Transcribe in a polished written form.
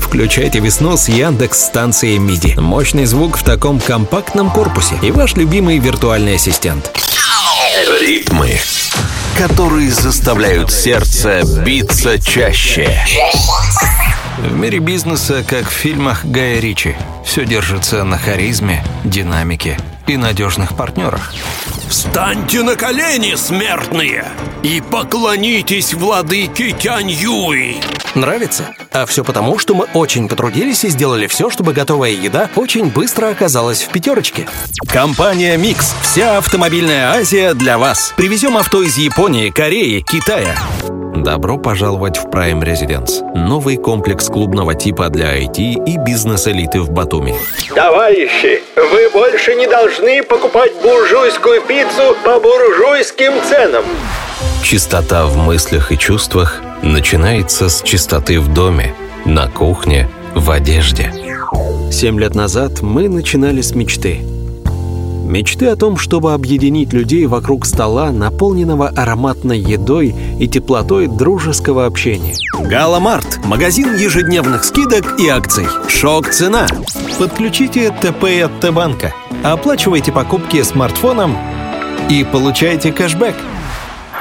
Включайте весну с Яндекс-станцией MIDI. Мощный звук в таком компактном корпусе и ваш любимый виртуальный ассистент. Ритмы, которые заставляют сердце биться чаще. В мире бизнеса, как в фильмах Гая Ричи, все держится на харизме, динамике и надежных партнерах. Встаньте на колени, смертные, и поклонитесь владыке Тянь-Юй. Нравится? А все потому, что мы очень потрудились и сделали все, чтобы готовая еда очень быстро оказалась в пятерочке. Компания «Микс». Вся автомобильная Азия для вас. Привезем авто из Японии, Кореи, Китая. Добро пожаловать в Prime Residence. Новый комплекс клубного типа для IT и бизнес-элиты в Батуми. Товарищи, вы больше не должны покупать буржуйскую пиццу по буржуйским ценам. Чистота в мыслях и чувствах начинается с чистоты в доме, на кухне, в одежде. 7 лет назад мы начинали с мечты. Мечты о том, чтобы объединить людей вокруг стола, наполненного ароматной едой и теплотой дружеского общения. Галамарт – магазин ежедневных скидок и акций. Шок-цена. Подключите ТП от Т-банка. Оплачивайте покупки смартфоном и получайте кэшбэк.